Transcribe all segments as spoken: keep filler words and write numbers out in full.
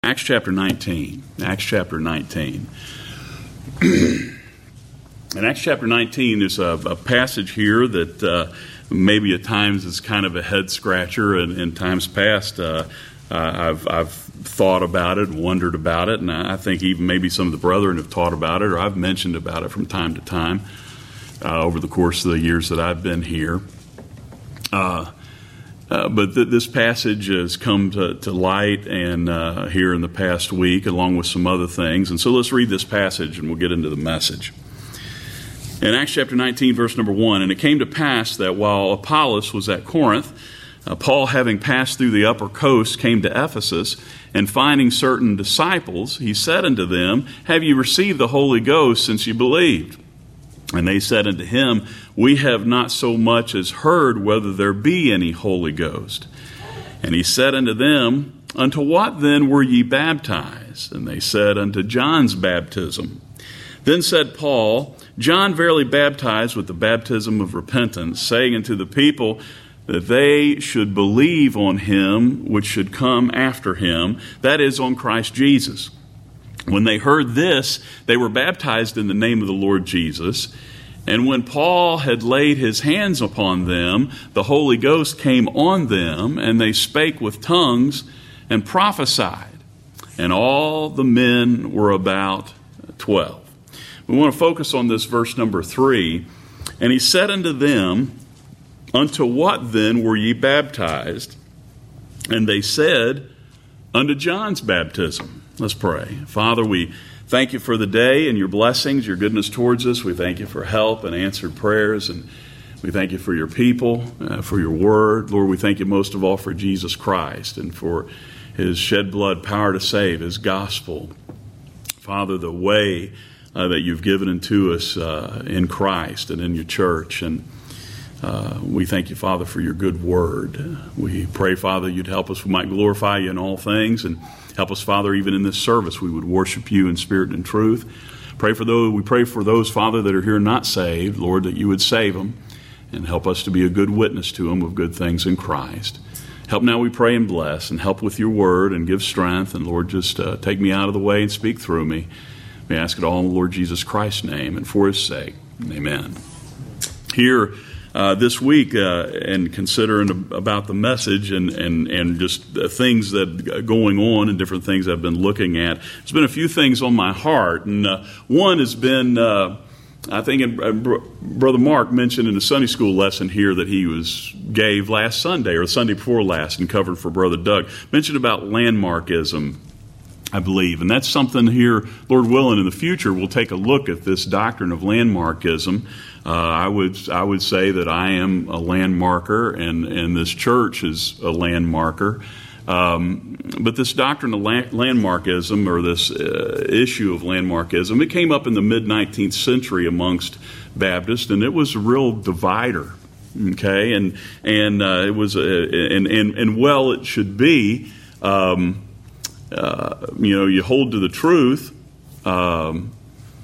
Acts chapter nineteen. Acts chapter nineteen. In Acts chapter nineteen, there's a, a passage here that uh, maybe at times is kind of a head scratcher, and in times past uh, uh, I've, I've thought about it, wondered about it, and I think even maybe some of the brethren have taught about it, or I've mentioned about it from time to time uh, over the course of the years that I've been here. Uh, Uh, but th- this passage has come to, to light and uh, here in the past week, along with some other things. And so let's read this passage and we'll get into the message. In Acts chapter nineteen, verse number one, "And it came to pass that while Apollos was at Corinth, uh, Paul, having passed through the upper coast, came to Ephesus, and finding certain disciples, he said unto them, Have ye received the Holy Ghost since ye believed? And they said unto him, We have not so much as heard whether there be any Holy Ghost. And he said unto them, Unto what then were ye baptized? And they said, Unto John's baptism. Then said Paul, John verily baptized with the baptism of repentance, saying unto the people that they should believe on him which should come after him, that is, on Christ Jesus. When they heard this, they were baptized in the name of the Lord Jesus. And when Paul had laid his hands upon them, the Holy Ghost came on them, and they spake with tongues and prophesied. And all the men were about twelve." We want to focus on this verse number three. "And he said unto them, Unto what then were ye baptized? And they said, Unto John's baptism." Let's pray. Father, we thank you for the day and your blessings, your goodness towards us. We thank you for help and answered prayers, and we thank you for your people, uh, for your word. Lord, we thank you most of all for Jesus Christ and for his shed blood power to save, his gospel. Father, the way uh, that you've given unto us uh, in Christ and in your church. And uh, we thank you, Father, for your good word. We pray, Father, you'd help us. We might glorify you in all things, and help us, Father, even in this service, we would worship you in spirit and in truth. Pray for those. We pray for those, Father, that are here not saved, Lord, that you would save them and help us to be a good witness to them of good things in Christ. Help now, we pray, and bless, and help with your word and give strength. And Lord, just uh, take me out of the way and speak through me. We ask it all in the Lord Jesus Christ's name and for his sake. Amen. Here Uh, this week, uh, and considering about the message and and and just uh, things that are going on and different things I've been looking at, there's been a few things on my heart, and uh, one has been, uh, I think, in, uh, Br- Brother Mark mentioned in the Sunday school lesson here that he was gave last Sunday or the Sunday before last, and covered for Brother Doug, mentioned about landmarkism, I believe. And that's something here, Lord willing, in the future, we'll take a look at this doctrine of landmarkism. Uh, I would I would say that I am a landmarker, and, and this church is a landmarker. Um, but this doctrine of land, landmarkism, or this uh, issue of landmarkism, it came up in the mid-nineteenth century amongst Baptists, and it was a real divider. Okay, and and uh, it was a, and and and well, it should be. Um, Uh, you know, you hold to the truth. Um,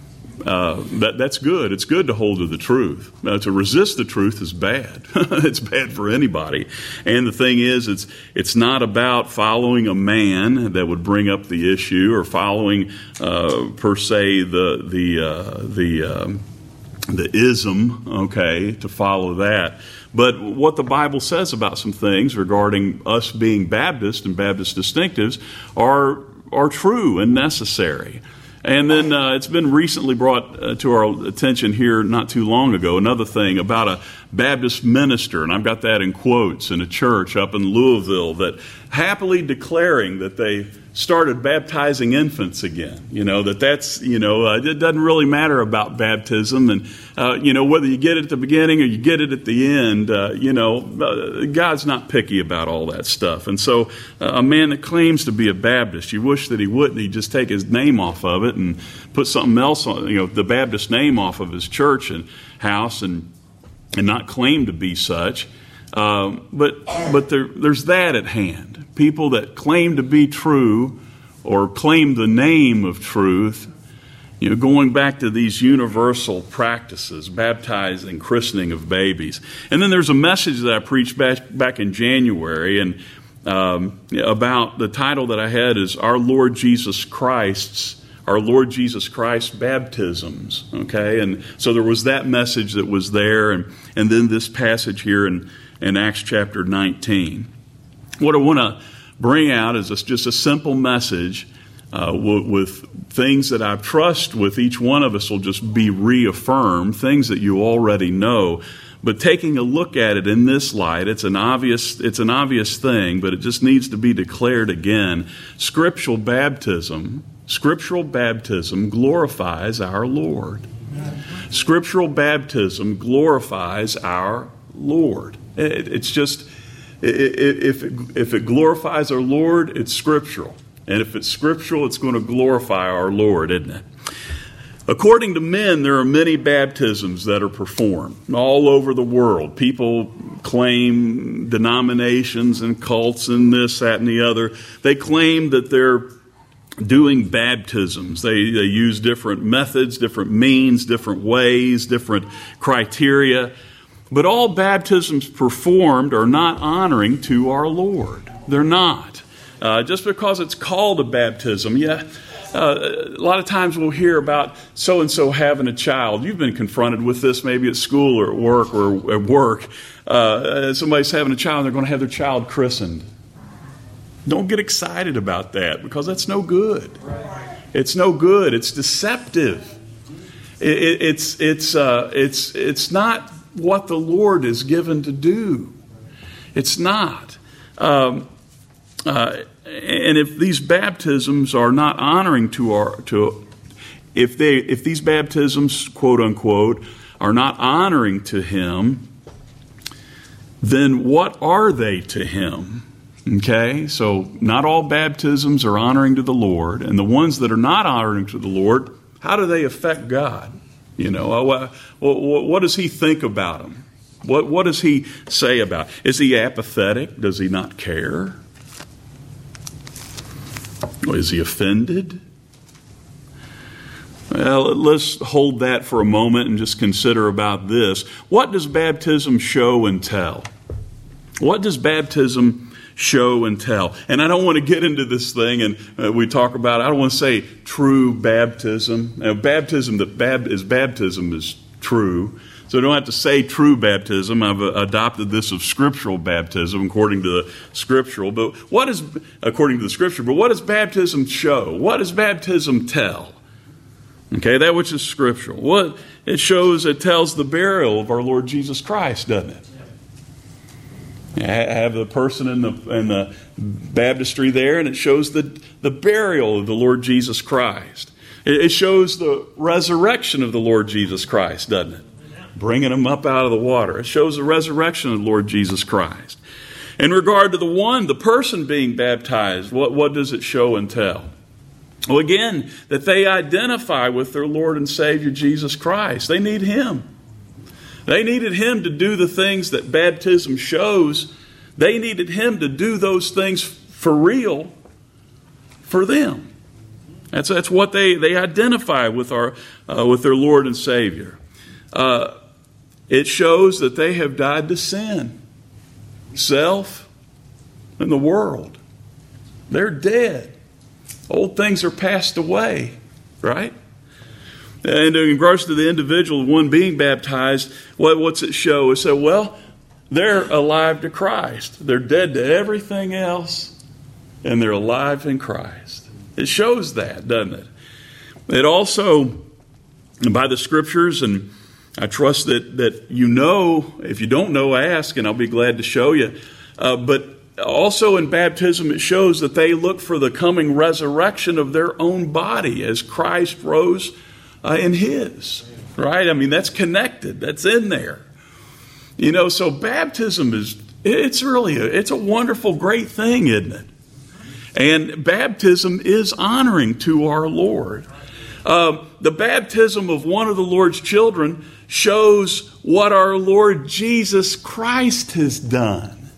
uh, that that's good. It's good to hold to the truth. Uh, to resist the truth is bad. It's bad for anybody. And the thing is, it's it's not about following a man that would bring up the issue, or following uh, per se the the uh, the um, the ism. Okay, to follow that. But what the Bible says about some things regarding us being Baptist and Baptist distinctives are are true and necessary. And then uh, it's been recently brought uh, to our attention here not too long ago, another thing about a Baptist minister, and I've got that in quotes, in a church up in Louisville, that happily declaring that they started baptizing infants again. You know, that that's, you know, uh, it doesn't really matter about baptism. And, uh, you know, whether you get it at the beginning or you get it at the end, uh, you know, uh, God's not picky about all that stuff. And so uh, a man that claims to be a Baptist, you wish that he wouldn't. He'd just take his name off of it and put something else on, you know, the Baptist name off of his church and house, and and not claim to be such. Um, but but there, there's that at hand. People that claim to be true or claim the name of truth, you know, going back to these universal practices, baptizing, christening of babies. And then there's a message that I preached back, back in January, and um, about the title that I had is Our Lord Jesus Christ's, Our Lord Jesus Christ's Baptisms. Okay, and so there was that message that was there, and, and then this passage here in, in Acts chapter nineteen. What I want to bring out is a, just a simple message uh, w- with things that I trust with each one of us will just be reaffirmed, things that you already know. But taking a look at it in this light, it's an obvious, it's an obvious thing, but it just needs to be declared again. Scriptural baptism, scriptural baptism glorifies our Lord. Scriptural baptism glorifies our Lord. It, it's just, if it, if it glorifies our Lord, it's scriptural. And if it's scriptural, it's going to glorify our Lord, isn't it? According to men, there are many baptisms that are performed all over the world. People claim denominations and cults and this, that, and the other. They claim that they're doing baptisms. They, they use different methods, different means, different ways, different criteria. But all baptisms performed are not honoring to our Lord. They're not. Uh, just because it's called a baptism, yeah. Uh, a lot of times we'll hear about so-and-so having a child. You've been confronted with this maybe at school or at work or at work. Uh, somebody's having a child, they're going to have their child christened. Don't get excited about that because that's no good. It's no good. It's deceptive. It, it, it's, it's, uh, it's, it's not what the Lord is given to do. It's not. Um, uh, And if these baptisms are not honoring to our, to, if they, if these baptisms, quote unquote, are not honoring to Him, then what are they to Him? Okay, so not all baptisms are honoring to the Lord, and the ones that are not honoring to the Lord, how do they affect God? You know, what, what does He think about them? What, what does He say about? Is He apathetic? Does He not care? Is He offended? Well, let's hold that for a moment and just consider about this. What does baptism show and tell? What does baptism show and tell? And I don't want to get into this thing and uh, we talk about, I don't want to say true baptism. Now, baptism that bab- is baptism is true. So I don't have to say true baptism. I've adopted this of scriptural baptism according to the scriptural. But what is, according to the scripture, but what does baptism show? What does baptism tell? Okay, that which is scriptural. What it shows, it tells the burial of our Lord Jesus Christ, doesn't it? Have the person in the in the baptistry there, and it shows the, the burial of the Lord Jesus Christ. It, it shows the resurrection of the Lord Jesus Christ, doesn't it? Bringing him up out of the water. It shows the resurrection of the Lord Jesus Christ. In regard to the one, the person being baptized, what, what does it show and tell? Well, again, that they identify with their Lord and Savior Jesus Christ. They need Him. They needed Him to do the things that baptism shows. They needed Him to do those things for real for them. That's, that's what they, they identify with, our, uh, with their Lord and Savior. Uh, It shows that they have died to sin, self, and the world. They're dead. Old things are passed away, right? And in regards to the individual, the one being baptized, what, what's it show? It said, well, they're alive to Christ. They're dead to everything else, and they're alive in Christ. It shows that, doesn't it? It also, by the Scriptures, and I trust that, that you know. If you don't know, ask, and I'll be glad to show you. Uh, but also in baptism, it shows that they look for the coming resurrection of their own body as Christ rose uh, in His. Right? I mean, that's connected. That's in there. You know, so baptism is, it's really, a, it's a wonderful, great thing, isn't it? And baptism is honoring to our Lord. Uh, the baptism of one of the Lord's children shows what our Lord Jesus Christ has done.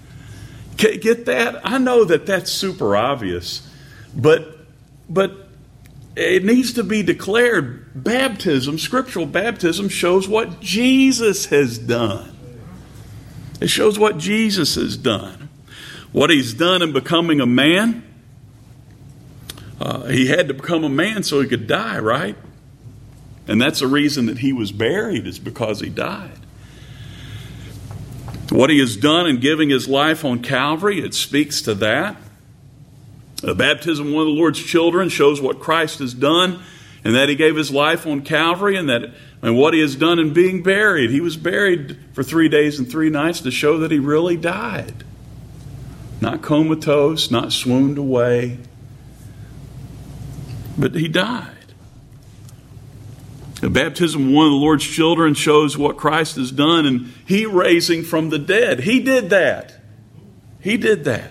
Get that? I know that that's super obvious, but but it needs to be declared. Baptism, scriptural baptism, shows what Jesus has done. It shows what Jesus has done. What he's done in becoming a man, uh, he had to become a man so he could die, right? And that's the reason that he was buried, is because he died. What he has done in giving his life on Calvary, it speaks to that. The baptism of one of the Lord's children shows what Christ has done, and that he gave his life on Calvary, and that and what he has done in being buried. He was buried for three days and three nights to show that he really died. Not comatose, not swooned away, but he died. The baptism of one of the Lord's children shows what Christ has done, and he raising from the dead. He did that. He did that.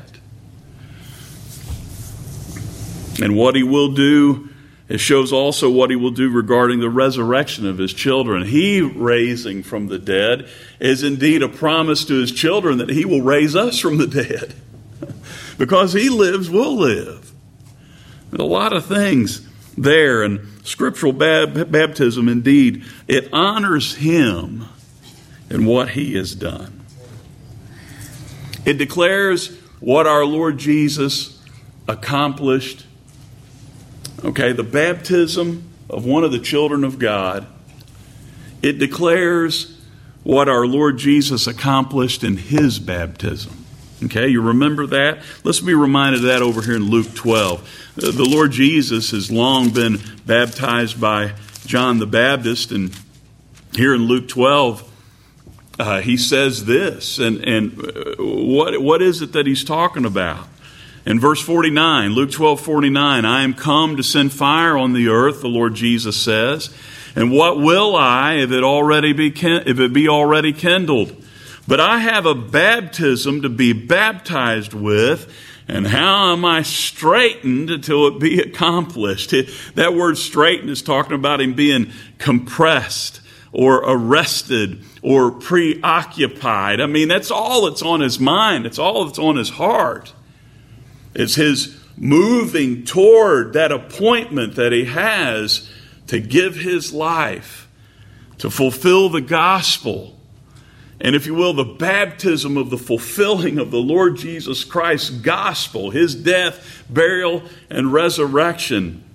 And what he will do, it shows also what he will do regarding the resurrection of his children. He raising from the dead is indeed a promise to his children that he will raise us from the dead. Because he lives, we'll live. There's a lot of things there. And scriptural bab- baptism, indeed, it honors him and what he has done. It declares what our Lord Jesus accomplished. Okay, the baptism of one of the children of God, it declares what our Lord Jesus accomplished in his baptism. Okay, you remember that? Let's be reminded of that over here in Luke twelve. The Lord Jesus has long been baptized by John the Baptist, and here in Luke twelve, uh, he says this, and, and what what is it that he's talking about? In verse forty-nine, Luke twelve forty-nine, I am come to send fire on the earth, the Lord Jesus says, and what will I if it already be if it be already kindled? But I have a baptism to be baptized with, and how am I straitened until it be accomplished? It, that word straitened is talking about him being compressed or arrested or preoccupied. I mean, that's all that's on his mind. It's all that's on his heart. It's his moving toward that appointment that he has to give his life, to fulfill the gospel. And if you will, the baptism of the fulfilling of the Lord Jesus Christ's gospel, his death, burial, and resurrection.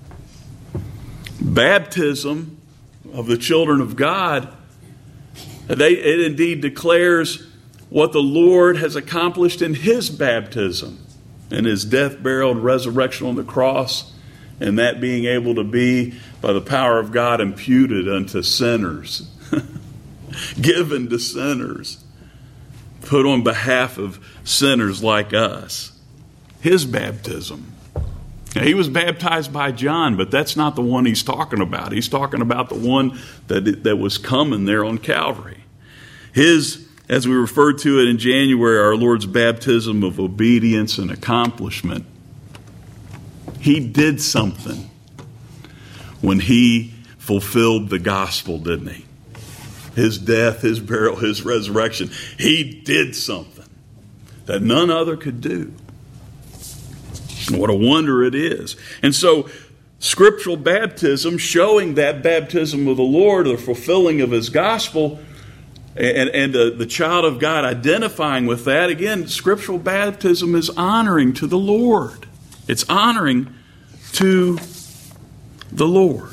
Baptism of the children of God, they, it indeed declares what the Lord has accomplished in his baptism, in his death, burial, and resurrection on the cross, and that being able to be, by the power of God, imputed unto sinners. Given to sinners, put on behalf of sinners like us. His baptism. Now, he was baptized by John, but that's not the one he's talking about. He's talking about the one that, that was coming there on Calvary. His, as we referred to it in January, our Lord's baptism of obedience and accomplishment. He did something when he fulfilled the gospel, didn't he? His death, his burial, his resurrection. He did something that none other could do. What a wonder it is. And so, scriptural baptism, showing that baptism of the Lord, the fulfilling of his gospel, and, and the, the child of God identifying with that, again, scriptural baptism is honoring to the Lord. It's honoring to the Lord.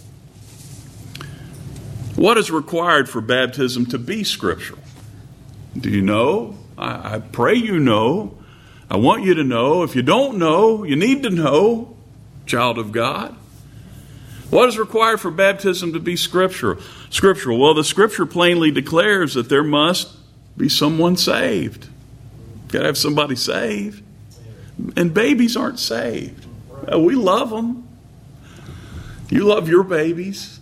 What is required for baptism to be scriptural? Do you know? I, I pray you know. I want you to know. If you don't know, you need to know, child of God. What is required for baptism to be scriptural? Scriptural. Well, the scripture plainly declares that there must be someone saved. Got to have somebody saved. And babies aren't saved. We love them. You love your babies.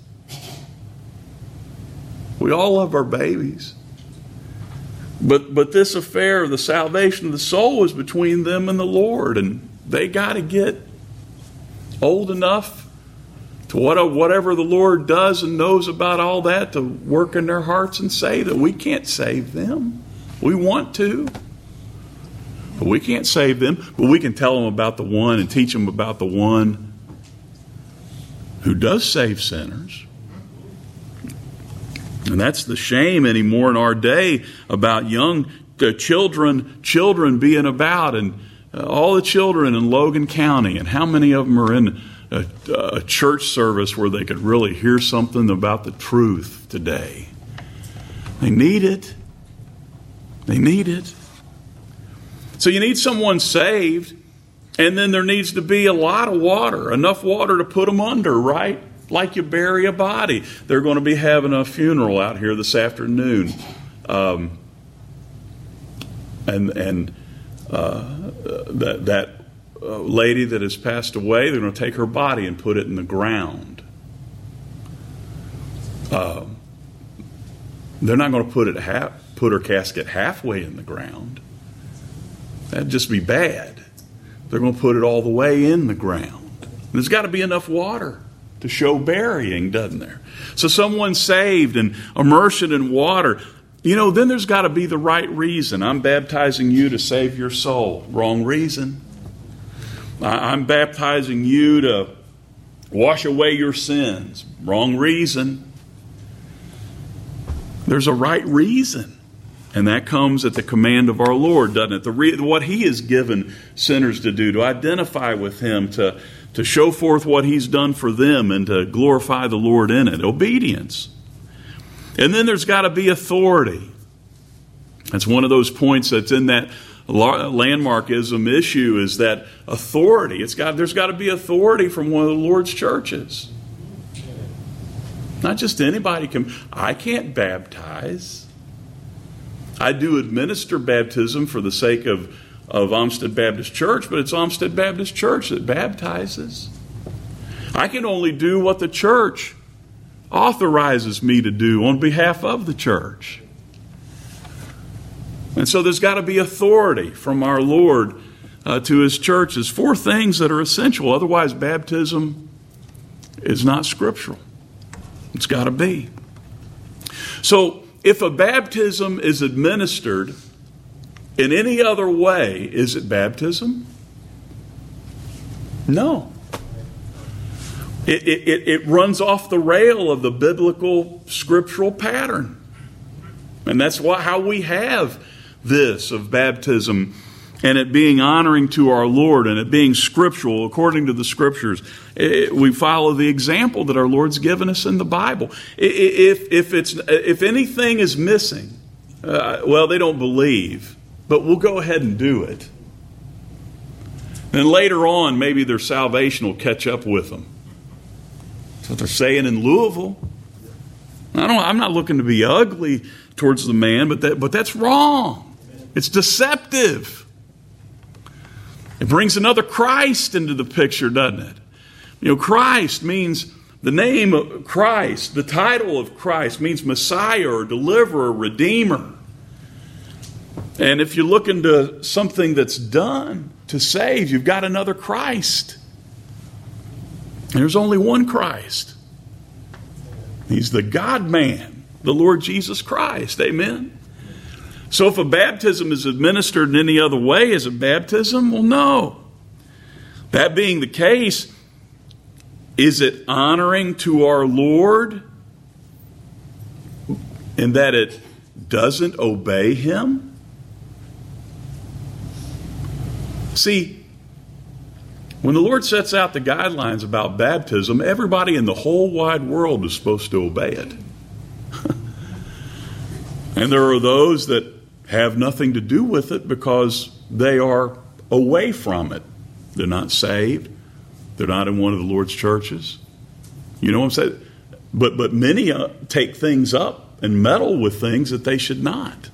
We all love our babies. But but this affair of the salvation of the soul is between them and the Lord. And they got to get old enough to what, whatever the Lord does and knows about all that to work in their hearts and say that we can't save them. We want to. But we can't save them. But we can tell them about the one and teach them about the one who does save sinners. And that's the shame anymore in our day about young the children, children being about, and uh, all the children in Logan County, and how many of them are in a, a church service where they could really hear something about the truth today? They need it. They need it. So you need someone saved, and then there needs to be a lot of water, enough water to put them under, right? Like you bury a body. They're going to be having a funeral out here this afternoon. Um, and and uh, that, that uh, lady that has passed away, they're going to take her body and put it in the ground. Uh, they're not going to put it half, put her casket halfway in the ground. That'd just be bad. They're going to put it all the way in the ground. There's got to be enough water to show burying, doesn't there? So someone saved and immersion in water, you know, then there's got to be the right reason. I'm baptizing you to save your soul. Wrong reason. I'm baptizing you to wash away your sins. Wrong reason. There's a right reason. And that comes at the command of our Lord, doesn't it? The re- what He has given sinners to do, to identify with Him, to, to show forth what He's done for them, and to glorify the Lord in it. Obedience. And then there's got to be authority. That's one of those points that's in that landmarkism issue, is that authority. It's got, there's got to be authority from one of the Lord's churches. Not just anybody can. I can't baptize. I do administer baptism for the sake of, of Olmsted Baptist Church, but it's Olmsted Baptist Church that baptizes. I can only do what the church authorizes me to do on behalf of the church. And so there's got to be authority from our Lord uh, to His church. There's four things that are essential. Otherwise, baptism is not scriptural. It's got to be. So, if a baptism is administered in any other way, is it baptism? No. It, it, it runs off the rail of the biblical scriptural pattern. And that's why, how we have this of baptism, and it being honoring to our Lord, and it being scriptural according to the Scriptures. It, we follow the example that our Lord's given us in the Bible. If, if, it's, if anything is missing, uh, well, they don't believe, but we'll go ahead and do it. And later on, maybe their salvation will catch up with them. That's what they're saying in Louisville. I don't, I'm not looking to be ugly towards the man, but that, but that's wrong. It's deceptive. It brings another Christ into the picture, doesn't it? You know, Christ means, the name of Christ, the title of Christ means Messiah or Deliverer, Redeemer. And if you look into something that's done to save, you've got another Christ. And there's only one Christ. He's the God-man, the Lord Jesus Christ. Amen? So if a baptism is administered in any other way, is it baptism? Well, no. That being the case, is it honoring to our Lord in that it doesn't obey Him? See, when the Lord sets out the guidelines about baptism, everybody in the whole wide world is supposed to obey it. And there are those that have nothing to do with it because they are away from it. They're not saved. They're not in one of the Lord's churches. You know what I'm saying? But but many uh, take things up and meddle with things that they should not.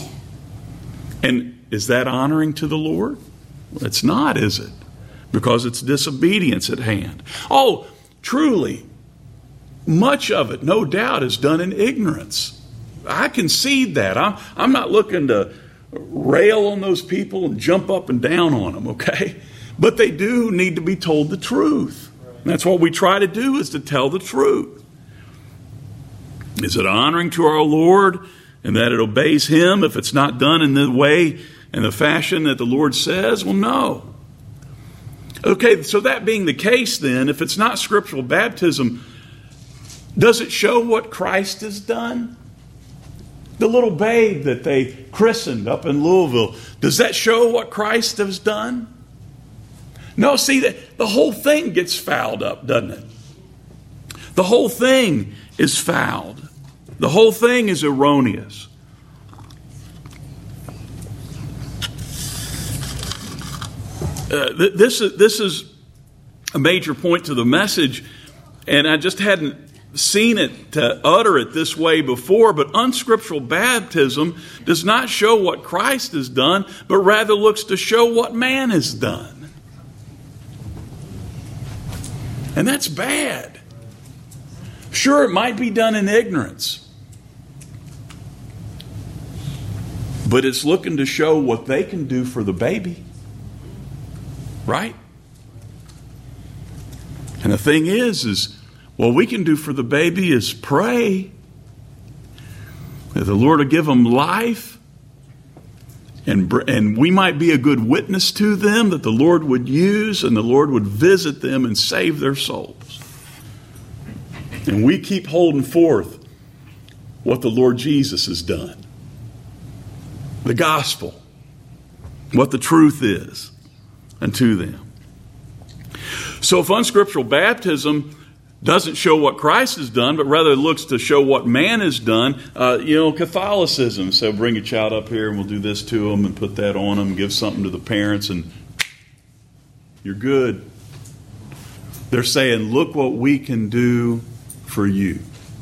And is that honoring to the Lord? It's not, is it? Because it's disobedience at hand. Oh, truly, much of it, no doubt, is done in ignorance. I concede that. I'm, I'm not looking to rail on those people and jump up and down on them, okay? But they do need to be told the truth. And that's what we try to do, is to tell the truth. Is it honoring to our Lord and that it obeys Him if it's not done in the way and the fashion that the Lord says? Well, no. Okay, so that being the case then, if it's not scriptural baptism, does it show what Christ has done? The little babe that they christened up in Louisville, does that show what Christ has done? No, see, the, the whole thing gets fouled up, doesn't it? The whole thing is fouled. The whole thing is erroneous. Uh, th- this is this is a major point to the message, and I just hadn't seen it to utter it this way before. But unscriptural baptism does not show what Christ has done, but rather looks to show what man has done, and that's bad. Sure, it might be done in ignorance, but it's looking to show what they can do for the baby. Right? And the thing is, is what we can do for the baby is pray that the Lord will give them life, and, and we might be a good witness to them that the Lord would use, and the Lord would visit them and save their souls. And we keep holding forth what the Lord Jesus has done. The gospel. What the truth is unto them. So if unscriptural baptism doesn't show what Christ has done, but rather looks to show what man has done, uh, you know, Catholicism. So bring your child up here and we'll do this to them and put that on them, give something to the parents, and you're good. They're saying, look what we can do for you.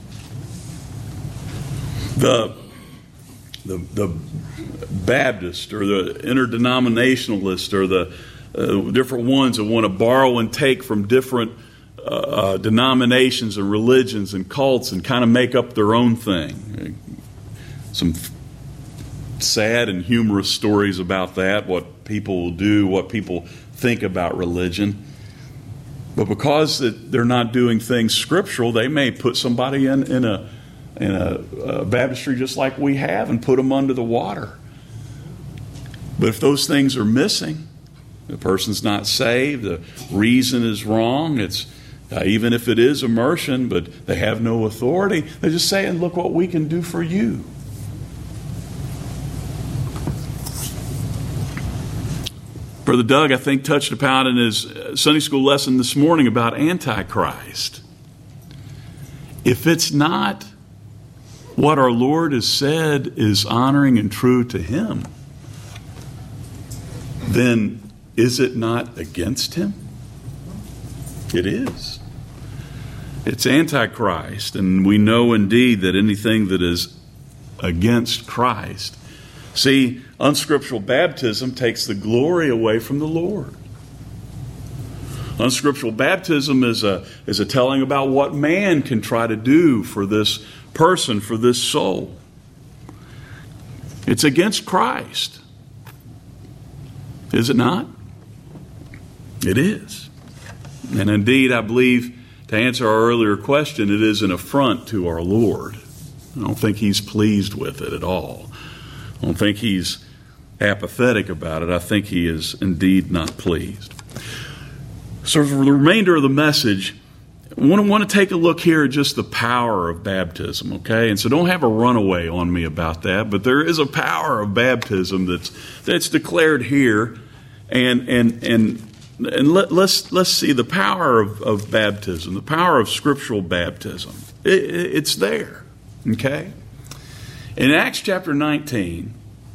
The, the, the Baptist or the interdenominationalist or the uh, different ones that want to borrow and take from different uh, uh, denominations and religions and cults and kind of make up their own thing. Some f- sad and humorous stories about that, what people will do, what people think about religion. But because that they're not doing things scriptural, they may put somebody in, in a in a, a baptistry just like we have and put them under the water. But if those things are missing, the person's not saved, the reason is wrong, it's uh, even if it is immersion, but they have no authority, they're just saying, look what we can do for you. Brother Doug, I think, touched upon in his Sunday school lesson this morning about Antichrist. If it's not what our Lord has said is honoring and true to Him, then is it not against Him? It is. It's Antichrist, and we know indeed that anything that is against Christ. See, unscriptural baptism takes the glory away from the Lord. Unscriptural baptism is a, is a telling about what man can try to do for this person, for this soul. It's against Christ. Is it not? It is. And indeed, I believe, to answer our earlier question, it is an affront to our Lord. I don't think He's pleased with it at all. I don't think He's apathetic about it. I think He is indeed not pleased. So for the remainder of the message, I want to, want to take a look here at just the power of baptism, okay? And so don't have a runaway on me about that, but there is a power of baptism that's that's declared here. And and and and let, let's let's see the power of, of baptism, the power of scriptural baptism. It, it, it's there, okay? In Acts chapter nineteen,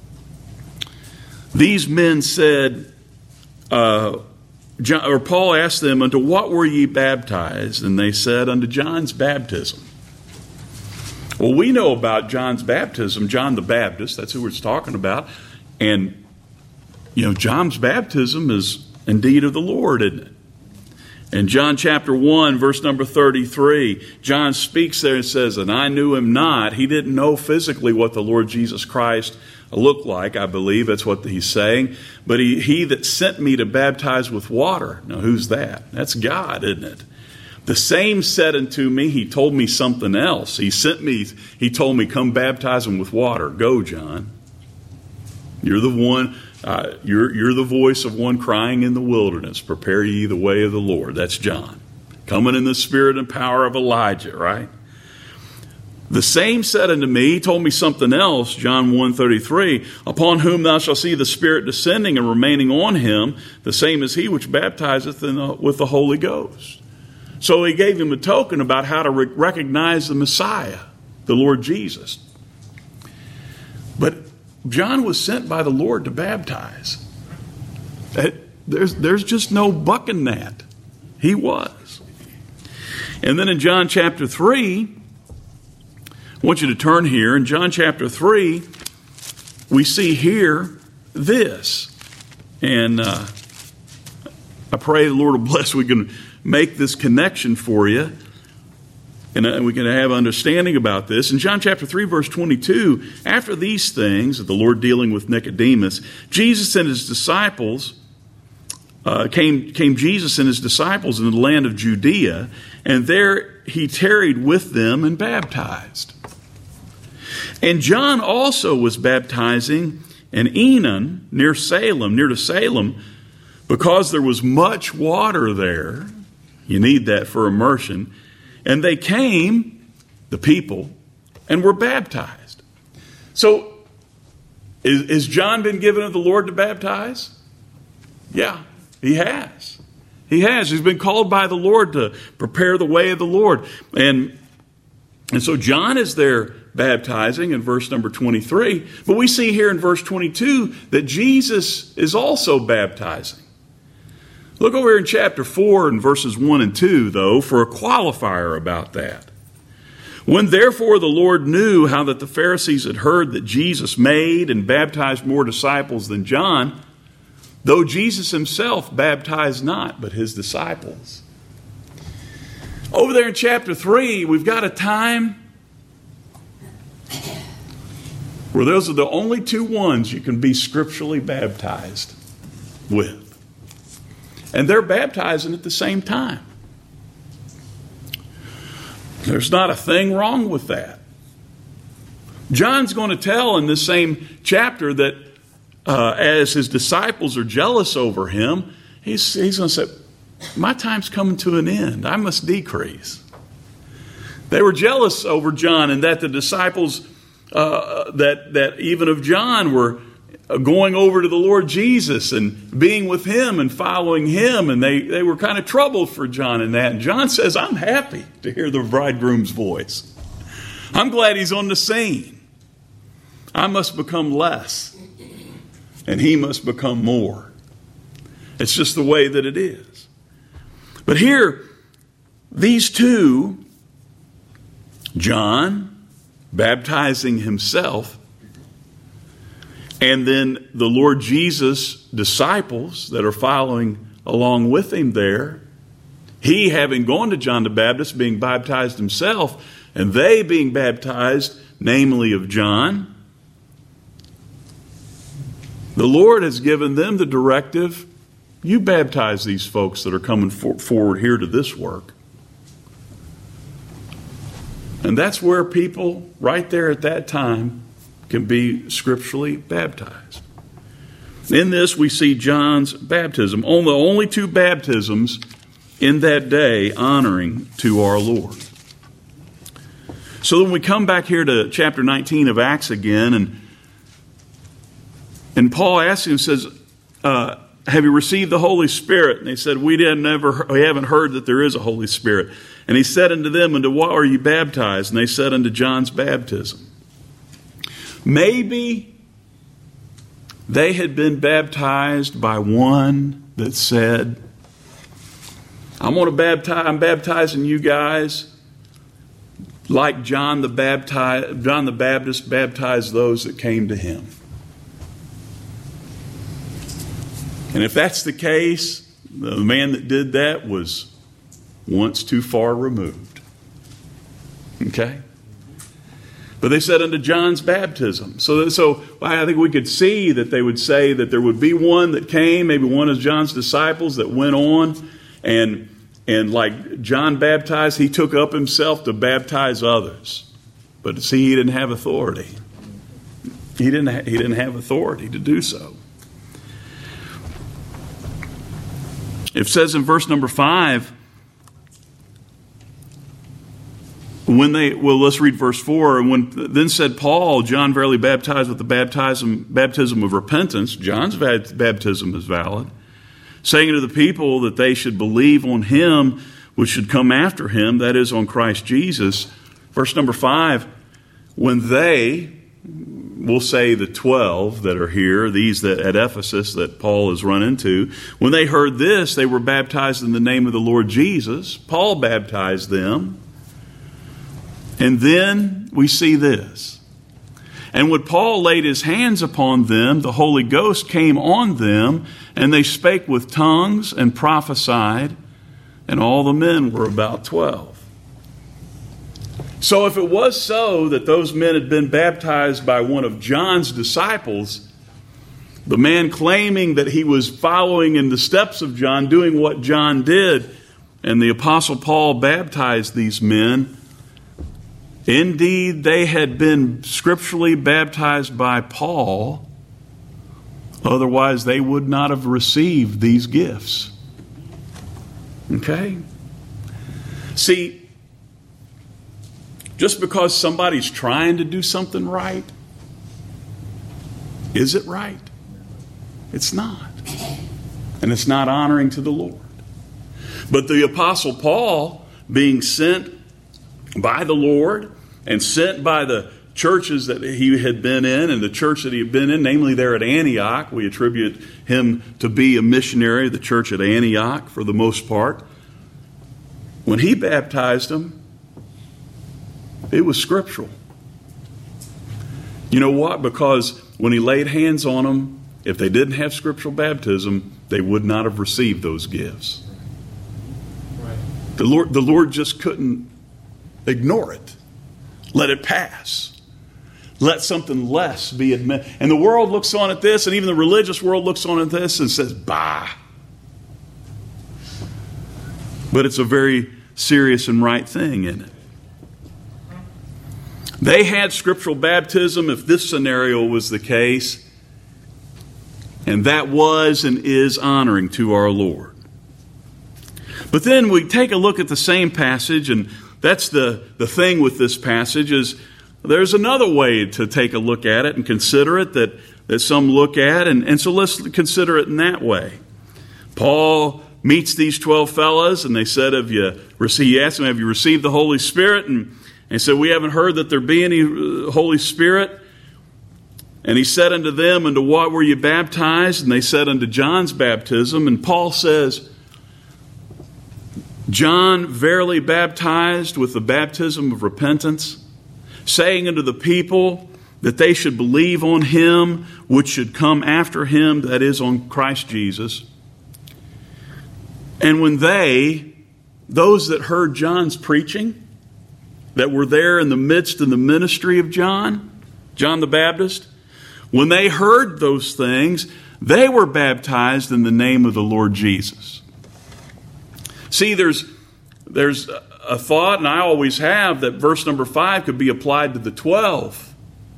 these men said, uh, John, or Paul asked them, unto what were ye baptized? And they said, unto John's baptism. Well, we know about John's baptism, John the Baptist, that's who we're talking about. And, you know, John's baptism is indeed of the Lord, isn't it? In John chapter one, verse number thirty-three, John speaks there and says, and I knew him not. He didn't know physically what the Lord Jesus Christ looked like, I believe. That's what he's saying. But he, he that sent me to baptize with water. Now, who's that? That's God, isn't it? The same said unto me, he told me something else. He sent me, he told me, come baptize him with water. Go, John. You're the one... Uh, you're, you're the voice of one crying in the wilderness, prepare ye the way of the Lord. That's John. Coming in the spirit and power of Elijah, right? The same said unto me," he told me something else, John one thirty-three, "upon whom thou shalt see the Spirit descending and remaining on him, the same is he which baptizeth in the, with the Holy Ghost." So he gave him a token about how to re- recognize the Messiah, the Lord Jesus. But John was sent by the Lord to baptize. There's, there's just no bucking that. He was. And then in John chapter three, I want you to turn here. In John chapter three, we see here this. And uh, I pray the Lord will bless we can make this connection for you. And uh, we can have understanding about this. In John chapter three, verse twenty-two, after these things, the Lord dealing with Nicodemus, Jesus and his disciples, uh, came, came Jesus and his disciples in the land of Judea, and there he tarried with them and baptized. And John also was baptizing in Enon, near Salem, near to Salem, because there was much water there. You need that for immersion. And they came, the people, and were baptized. So, is, is John been given of the Lord to baptize? Yeah, he has. He has. He's been called by the Lord to prepare the way of the Lord. And, and so John is there baptizing in verse number twenty-three. But we see here in verse twenty-two that Jesus is also baptizing. Look over here in chapter four and verses one and two, though, for a qualifier about that. "When therefore the Lord knew how that the Pharisees had heard that Jesus made and baptized more disciples than John, though Jesus himself baptized not, but his disciples." Over there in chapter three, we've got a time where those are the only two ones you can be scripturally baptized with. And they're baptizing at the same time. There's not a thing wrong with that. John's going to tell in this same chapter that uh, as his disciples are jealous over him, he's, he's going to say, my time's coming to an end. I must decrease. They were jealous over John, and that the disciples uh, that, that even of John were going over to the Lord Jesus and being with him and following him. And they, they were kind of troubled for John in that. And John says, I'm happy to hear the bridegroom's voice. I'm glad he's on the scene. I must become less, and he must become more. It's just the way that it is. But here, these two, John baptizing himself, and then the Lord Jesus' disciples that are following along with him there, he having gone to John the Baptist, being baptized himself, and they being baptized, namely of John, the Lord has given them the directive, you baptize these folks that are coming for, forward here to this work. And that's where people, right there at that time, can be scripturally baptized. In this, we see John's baptism. On the only two baptisms in that day honoring to our Lord. So then we come back here to chapter nineteen of Acts again, and, and Paul asks him, says, uh, have you received the Holy Spirit? And they said, we didn't never, we haven't heard that there is a Holy Spirit. And he said unto them, unto what are you baptized? And they said, unto John's baptism. Maybe they had been baptized by one that said, I'm going to baptize, I'm baptizing you guys like John the Baptist, John the Baptist baptized those that came to him. And if that's the case, the man that did that was once too far removed. Okay? But they said unto John's baptism. So, so I think we could see that they would say that there would be one that came, maybe one of John's disciples that went on, and and like John baptized, he took up himself to baptize others. But see, he didn't have authority. He didn't. Ha- he didn't have authority to do so. It says in verse number five, When they, well, let's read verse four. And when then said Paul, John verily baptized with the baptism, baptism of repentance. John's baptism is valid, saying to the people that they should believe on him which should come after him, that is, on Christ Jesus. Verse number five, when they, we'll say the twelve that are here, these that at Ephesus that Paul has run into, when they heard this, they were baptized in the name of the Lord Jesus. Paul baptized them. And then we see this. And when Paul laid his hands upon them, the Holy Ghost came on them, and they spake with tongues and prophesied, and all the men were about twelve. So if it was so that those men had been baptized by one of John's disciples, the man claiming that he was following in the steps of John, doing what John did, and the Apostle Paul baptized these men, indeed, they had been scripturally baptized by Paul. Otherwise, they would not have received these gifts. Okay? See, just because somebody's trying to do something right, is it right? It's not. And it's not honoring to the Lord. But the Apostle Paul, being sent by the Lord and sent by the churches that he had been in and the church that he had been in, namely there at Antioch. We attribute him to be a missionary of the church at Antioch for the most part. When he baptized them, it was scriptural. You know what? Because when he laid hands on them, if they didn't have scriptural baptism, they would not have received those gifts. Right. The Lord, the Lord just couldn't ignore it. Let it pass. Let something less be admitted. And the world looks on at this, and even the religious world looks on at this and says, bah. But it's a very serious and right thing, isn't it? They had scriptural baptism if this scenario was the case, and that was and is honoring to our Lord. But then we take a look at the same passage, and that's the, the thing with this passage is there's another way to take a look at it and consider it that, that some look at. And, and so let's consider it in that way. Paul meets these twelve fellas and they said, have you received, he asked them, have you received the Holy Spirit? And they said, we haven't heard that there be any Holy Spirit. And he said unto them, unto what were you baptized? And they said, unto John's baptism. And Paul says, John verily baptized with the baptism of repentance, saying unto the people that they should believe on him which should come after him, that is, on Christ Jesus. And when they, those that heard John's preaching, that were there in the midst of the ministry of John, John the Baptist, when they heard those things, they were baptized in the name of the Lord Jesus. See, there's there's a thought, and I always have, that verse number five could be applied to the twelve.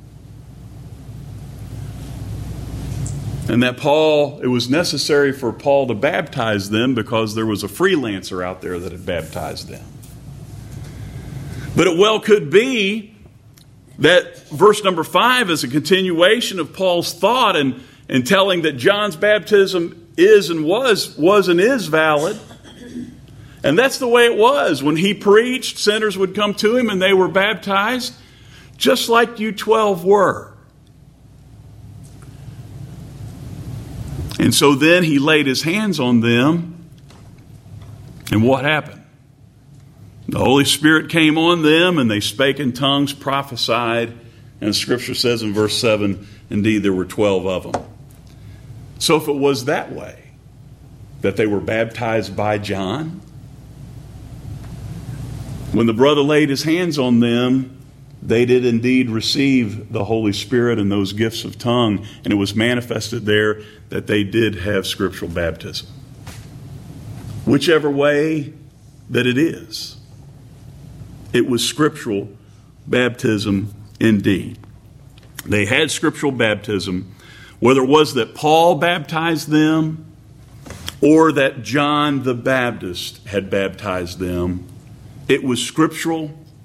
And that Paul, it was necessary for Paul to baptize them because there was a freelancer out there that had baptized them. But it well could be that verse number five is a continuation of Paul's thought and, and telling that John's baptism is and was, was and is valid. And that's the way it was. When he preached, sinners would come to him and they were baptized, just like you twelve were. And so then he laid his hands on them, and what happened? The Holy Spirit came on them, and they spake in tongues, prophesied, and the Scripture says in verse seven, indeed there were twelve of them. So if it was that way, that they were baptized by John, when the brother laid his hands on them, they did indeed receive the Holy Spirit and those gifts of tongue, and it was manifested there that they did have scriptural baptism. Whichever way that it is, it was scriptural baptism indeed. They had scriptural baptism, whether it was that Paul baptized them or that John the Baptist had baptized them. It was scriptural,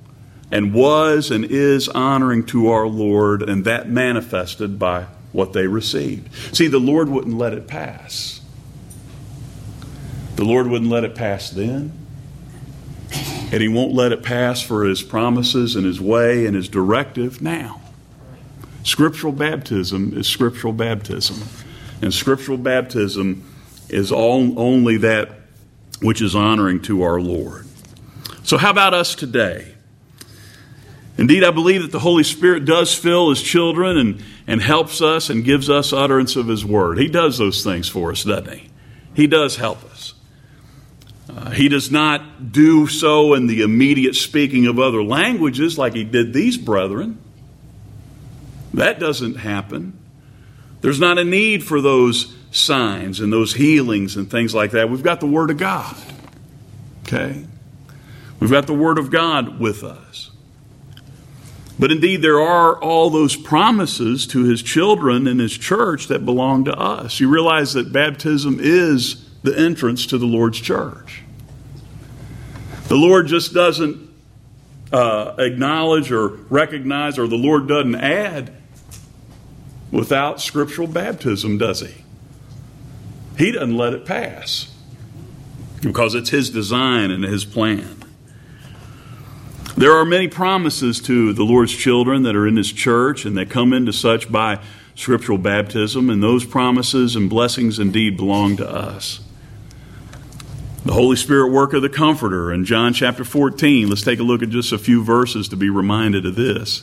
and was and is honoring to our Lord, and that manifested by what they received. See, the Lord wouldn't let it pass. The Lord wouldn't let it pass then, and He won't let it pass for His promises and His way and His directive now. Scriptural baptism is scriptural baptism, and scriptural baptism is all, only that which is honoring to our Lord. So how about us today? Indeed, I believe that the Holy Spirit does fill His children and, and helps us and gives us utterance of His Word. He does those things for us, doesn't He? He does help us. Uh, he does not do so in the immediate speaking of other languages like He did these brethren. That doesn't happen. There's not a need for those signs and those healings and things like that. We've got the Word of God. Okay? We've got the Word of God with us. But indeed, there are all those promises to His children and His church that belong to us. You realize that baptism is the entrance to the Lord's church. The Lord just doesn't uh, acknowledge or recognize, or the Lord doesn't add without scriptural baptism, does He? He doesn't let it pass because it's His design and His plan. There are many promises to the Lord's children that are in His church and that come into such by scriptural baptism, and those promises and blessings indeed belong to us. The Holy Spirit work of the Comforter in John chapter fourteen. Let's take a look at just a few verses to be reminded of this.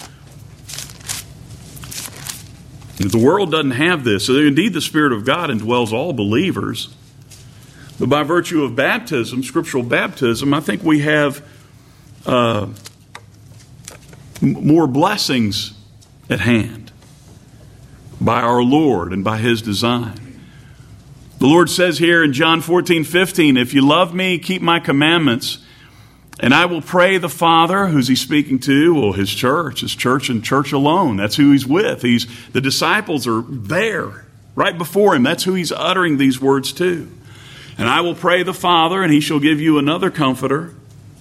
The world doesn't have this. So indeed, the Spirit of God indwells all believers. But by virtue of baptism, scriptural baptism, I think we have uh, more blessings at hand by our Lord and by His design. The Lord says here in John fourteen fifteen, if you love me, keep my commandments, and I will pray the Father. Who's He speaking to? Well, His church, His church and church alone. That's who He's with. He's the disciples are there right before Him. That's who He's uttering these words to. And I will pray the Father, and He shall give you another Comforter,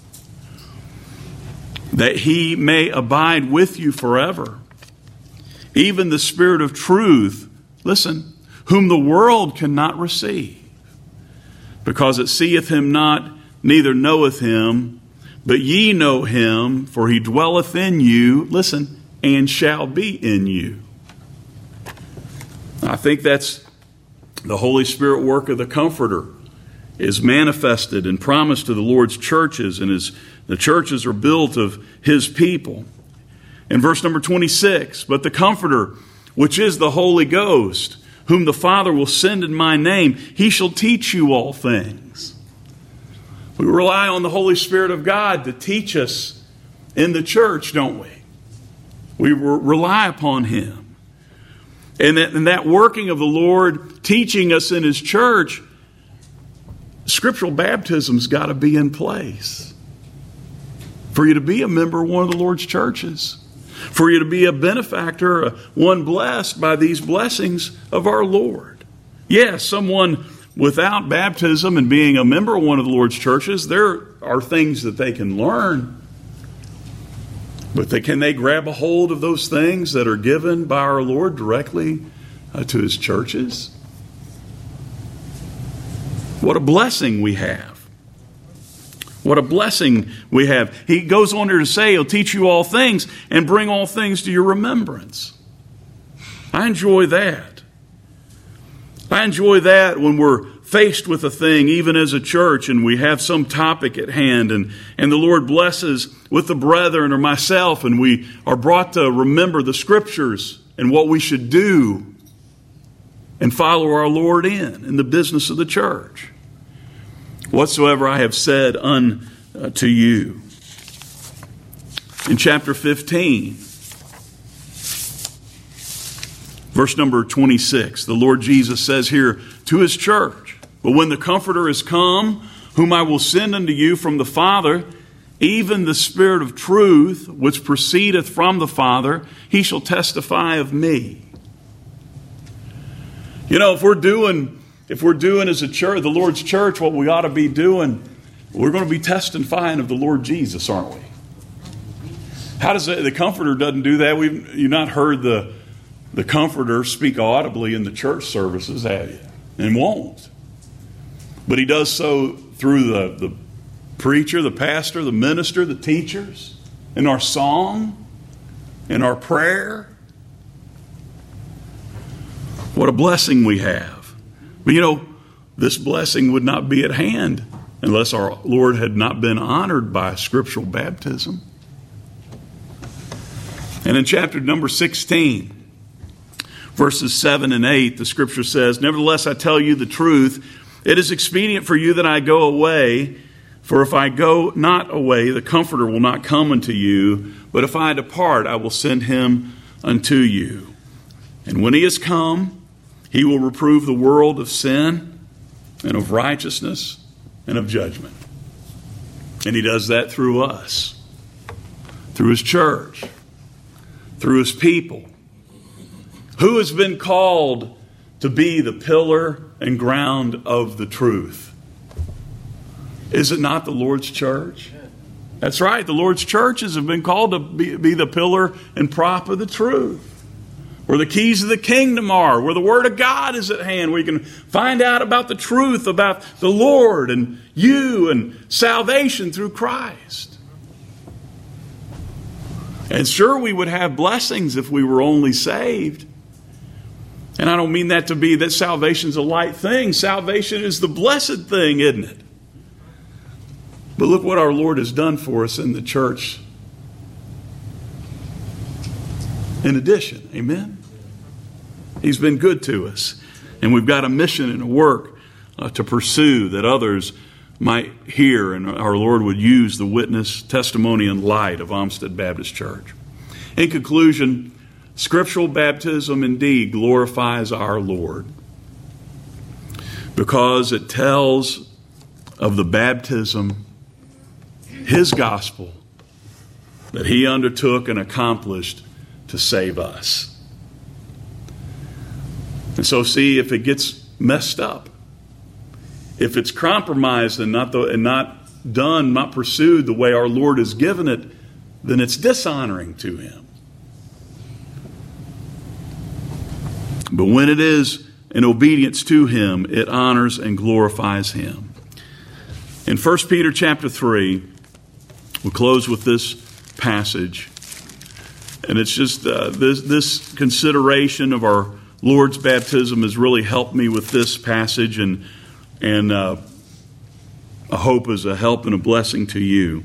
that He may abide with you forever, even the Spirit of truth, listen, whom the world cannot receive, because it seeth Him not, neither knoweth Him, but ye know Him, for He dwelleth in you, listen, and shall be in you. I think that's the Holy Spirit work of the Comforter is manifested and promised to the Lord's churches, and His the churches are built of His people. In verse number twenty-six, but the Comforter, which is the Holy Ghost, whom the Father will send in my name, He shall teach you all things. We rely on the Holy Spirit of God to teach us in the church, don't we? We rely upon Him. And that, and that working of the Lord teaching us in His church, scriptural baptism's got to be in place for you to be a member of one of the Lord's churches, for you to be a benefactor, one blessed by these blessings of our Lord. Yes, someone without baptism and being a member of one of the Lord's churches, there are things that they can learn. But they, can they grab a hold of those things that are given by our Lord directly uh, to His churches? What a blessing we have. What a blessing we have. He goes on there to say He'll teach you all things and bring all things to your remembrance. I enjoy that. I enjoy that when we're faced with a thing, even as a church, and we have some topic at hand, and, and the Lord blesses with the brethren or myself, and we are brought to remember the Scriptures and what we should do and follow our Lord in, in the business of the church. Whatsoever I have said unto you. In chapter fifteen, verse number twenty-six, the Lord Jesus says here to His church, but when the Comforter is come, whom I will send unto you from the Father, even the Spirit of truth, which proceedeth from the Father, He shall testify of me. You know, if we're doing... If we're doing as a church, the Lord's church, what we ought to be doing, we're going to be testifying of the Lord Jesus, aren't we? How does it, the Comforter doesn't do that? We've you've not heard the the Comforter speak audibly in the church services, have you? And won't. But he does so through the, the preacher, the pastor, the minister, the teachers, in our song, in our prayer. What a blessing we have. But you know, this blessing would not be at hand unless our Lord had not been honored by scriptural baptism. And in chapter number sixteen, verses seven and eight, the scripture says, "Nevertheless, I tell you the truth. It is expedient for you that I go away. For if I go not away, the Comforter will not come unto you. But if I depart, I will send him unto you. And when he is come, he will reprove the world of sin and of righteousness and of judgment." And he does that through us, through his church, through his people. Who has been called to be the pillar and ground of the truth? Is it not the Lord's church? That's right. The Lord's churches have been called to be, be the pillar and prop of the truth. Where the keys of the kingdom are, where the Word of God is at hand, where you can find out about the truth about the Lord and you and salvation through Christ. And sure, we would have blessings if we were only saved. And I don't mean that to be that salvation's a light thing. Salvation is the blessed thing, isn't it? But look what our Lord has done for us in the church. In addition, amen? He's been good to us. And we've got a mission and a work uh, to pursue that others might hear, and our Lord would use the witness, testimony, and light of Olmsted Baptist Church. In conclusion, scriptural baptism indeed glorifies our Lord because it tells of the baptism, his gospel, that he undertook and accomplished to save us. And so see, if it gets messed up, if it's compromised and not the, and not done, not pursued the way our Lord has given it, then it's dishonoring to him. But when it is in obedience to him, it honors and glorifies him. In First Peter chapter three, we'll close with this passage. And it's just uh, this, this consideration of our Lord's baptism has really helped me with this passage, and and uh, I hope is a help and a blessing to you.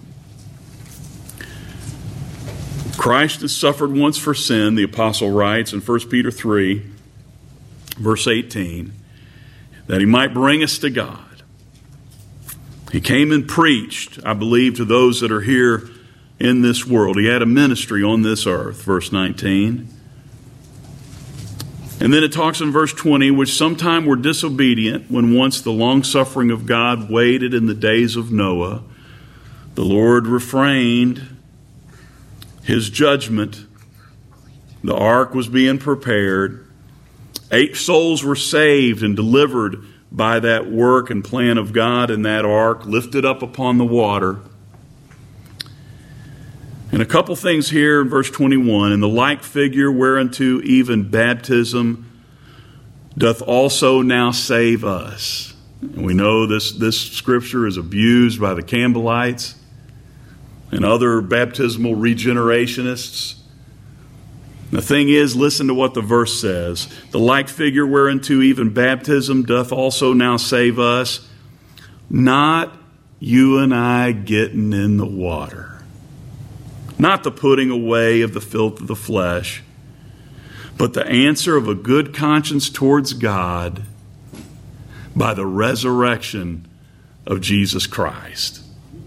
Christ has suffered once for sin, the apostle writes in First Peter three, verse eighteen, that he might bring us to God. He came and preached, I believe, to those that are here in this world. He had a ministry on this earth, verse nineteen. And then it talks in verse twenty, which sometime were disobedient when once the long-suffering of God waited in the days of Noah. The Lord refrained his judgment. The ark was being prepared. Eight souls were saved and delivered by that work and plan of God in that ark, lifted up upon the water. And a couple things here in verse twenty-one. "In the like figure whereunto even baptism doth also now save us." And we know this, this scripture is abused by the Campbellites and other baptismal regenerationists. The thing is, listen to what the verse says. "The like figure whereunto even baptism doth also now save us." Not you and I getting in the water. Not the putting away of the filth of the flesh, but the answer of a good conscience towards God by the resurrection of Jesus Christ.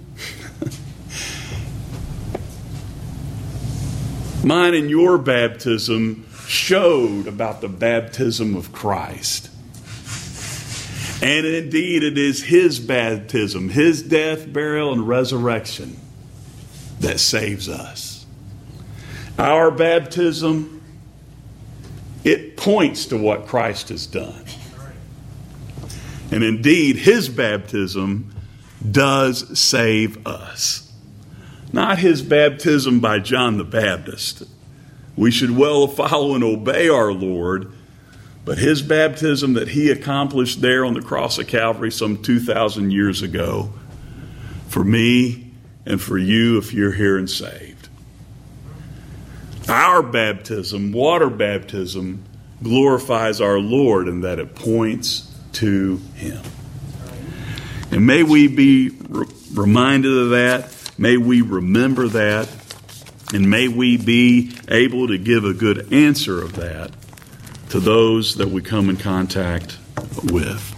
Mine and your baptism showed about the baptism of Christ. And indeed, it is his baptism, his death, burial, and resurrection that saves us. Our baptism, it points to what Christ has done. And indeed, his baptism does save us. not his baptism by John the Baptist. We should well follow and obey our Lord, but his baptism that he accomplished there on the cross of Calvary some two thousand years ago, for me and for you if you're here and saved. Our baptism, water baptism, glorifies our Lord in that it points to him. And may we be re- reminded of that. May we remember that. And may we be able to give a good answer of that to those that we come in contact with.